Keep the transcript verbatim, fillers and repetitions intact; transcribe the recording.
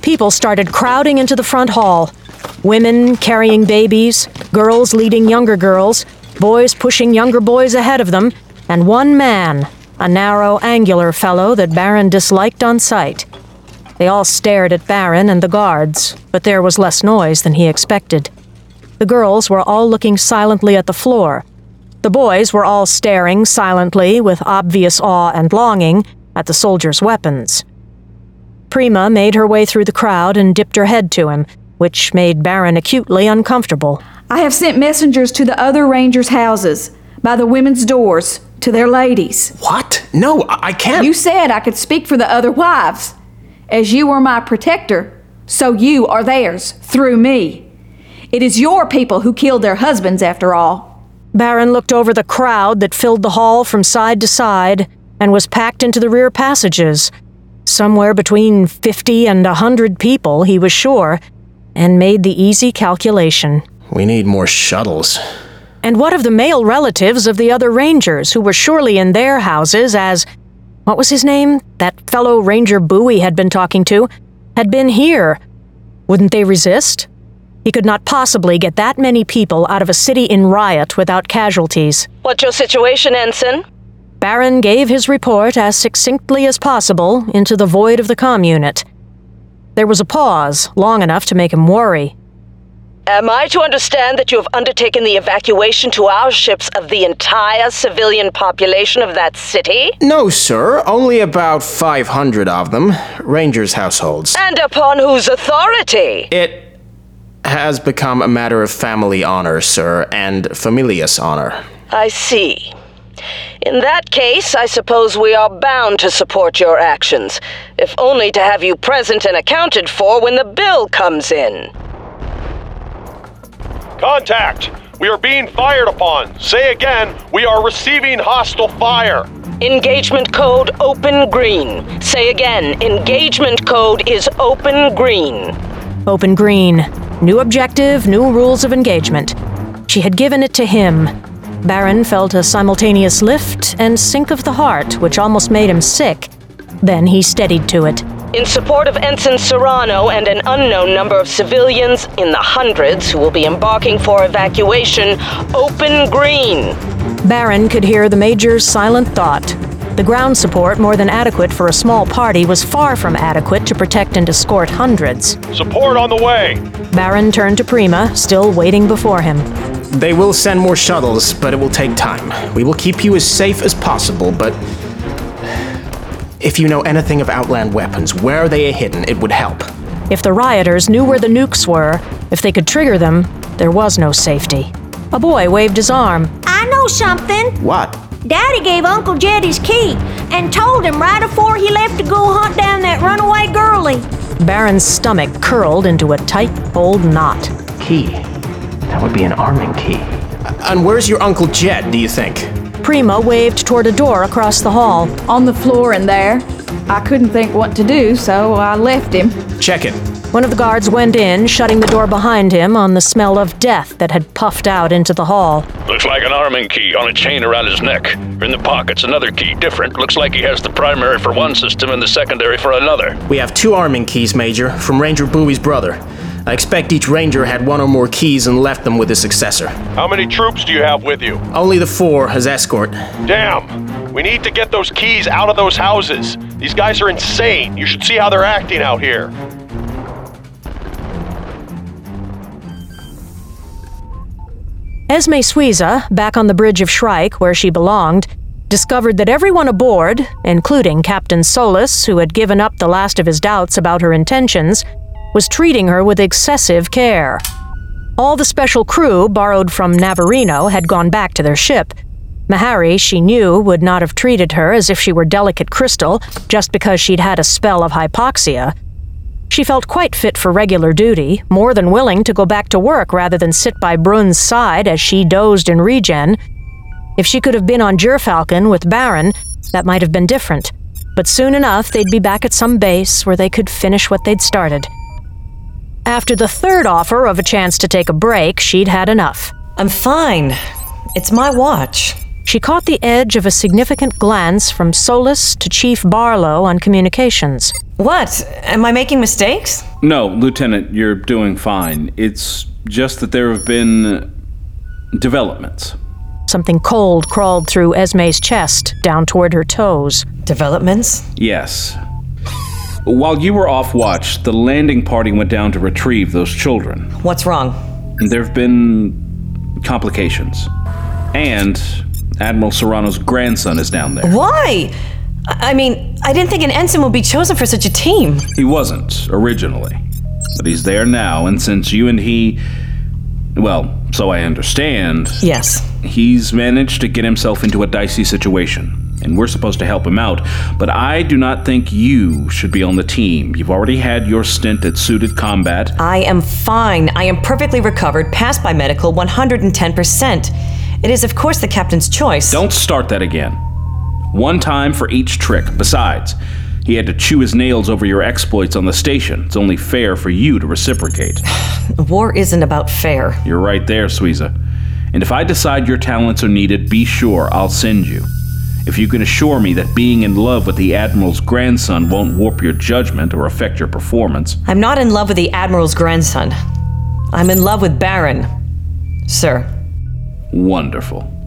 People started crowding into the front hall. Women carrying babies, girls leading younger girls, boys pushing younger boys ahead of them, and one man, a narrow, angular fellow that Baron disliked on sight. They all stared at Baron and the guards, but there was less noise than he expected. The girls were all looking silently at the floor. The boys were all staring silently, with obvious awe and longing, at the soldiers' weapons. Prima made her way through the crowd and dipped her head to him, which made Baron acutely uncomfortable. I have sent messengers to the other rangers' houses, by the women's doors, to their ladies. What? No, I I can't. You said I could speak for the other wives. As you are my protector, so you are theirs, through me. It is your people who killed their husbands, after all. Baron looked over the crowd that filled the hall from side to side and was packed into the rear passages. Somewhere between fifty and a hundred people, he was sure, and made the easy calculation. We need more shuttles. And what of the male relatives of the other rangers who were surely in their houses as, what was his name? That fellow Ranger Bowie had been talking to, had been here. Wouldn't they resist? He could not possibly get that many people out of a city in riot without casualties. What's your situation, Ensign? Baron gave his report as succinctly as possible into the void of the comm unit. There was a pause, long enough to make him worry. Am I to understand that you have undertaken the evacuation to our ships of the entire civilian population of that city? No, sir. Only about five hundred of them. Rangers' households. And upon whose authority? It has become a matter of family honor, sir, and familias honor. I see. In that case, I suppose we are bound to support your actions, if only to have you present and accounted for when the bill comes in. Contact! We are being fired upon. Say again, we are receiving hostile fire. Engagement code open green. Say again, engagement code is open green. Open green. New objective, new rules of engagement. She had given it to him. Baron felt a simultaneous lift and sink of the heart, which almost made him sick. Then he steadied to it. In support of Ensign Serrano and an unknown number of civilians in the hundreds who will be embarking for evacuation, open green. Baron could hear the Major's silent thought. The ground support, more than adequate for a small party, was far from adequate to protect and escort hundreds. Support on the way! Baron turned to Prima, still waiting before him. They will send more shuttles, but it will take time. We will keep you as safe as possible, but if you know anything of Outland weapons, where they are hidden, it would help. If the rioters knew where the nukes were, if they could trigger them, there was no safety. A boy waved his arm. I know something. What? Daddy gave Uncle Jed his key and told him right before he left to go hunt down that runaway girlie. Baron's stomach curled into a tight, old knot. Key? That would be an arming key. And where's your Uncle Jed, do you think? Prima waved toward a door across the hall. On the floor in there. I couldn't think what to do, so I left him. Check it. One of the guards went in, shutting the door behind him on the smell of death that had puffed out into the hall. Looks like an arming key on a chain around his neck. In the pocket's another key, different. Looks like he has the primary for one system and the secondary for another. We have two arming keys, Major, from Ranger Bowie's brother. I expect each ranger had one or more keys and left them with his successor. How many troops do you have with you? Only the four as escort. Damn! We need to get those keys out of those houses. These guys are insane. You should see how they're acting out here. Esme Suiza, back on the bridge of Shrike, where she belonged, discovered that everyone aboard, including Captain Solis, who had given up the last of his doubts about her intentions, was treating her with excessive care. All the special crew borrowed from Navarino had gone back to their ship. Mahari, she knew, would not have treated her as if she were delicate crystal just because she'd had a spell of hypoxia. She felt quite fit for regular duty, more than willing to go back to work rather than sit by Brun's side as she dozed in regen. If she could have been on Gerfalcon with Baron, that might have been different. But soon enough, they'd be back at some base where they could finish what they'd started. After the third offer of a chance to take a break, she'd had enough. I'm fine. It's my watch. She caught the edge of a significant glance from Solis to Chief Barlow on communications. What? Am I making mistakes? No, Lieutenant, you're doing fine. It's just that there have been developments. Something cold crawled through Esme's chest, down toward her toes. Developments? Yes. While you were off watch, the landing party went down to retrieve those children. What's wrong? There have been complications. And Admiral Serrano's grandson is down there. Why? I I mean, I didn't think an ensign would be chosen for such a team. He wasn't, originally. But he's there now, and since you and he... Well, so I understand. Yes. He's managed to get himself into a dicey situation. And we're supposed to help him out, but I do not think you should be on the team. You've already had your stint at suited combat. I am fine. I am perfectly recovered, passed by medical, one hundred ten percent. It is, of course, the captain's choice. Don't start that again. One time for each trick. Besides, he had to chew his nails over your exploits on the station. It's only fair for you to reciprocate. War isn't about fair. You're right there, Suiza. And if I decide your talents are needed, be sure I'll send you. If you can assure me that being in love with the Admiral's grandson won't warp your judgment or affect your performance. I'm not in love with the Admiral's grandson. I'm in love with Baron, sir. Wonderful.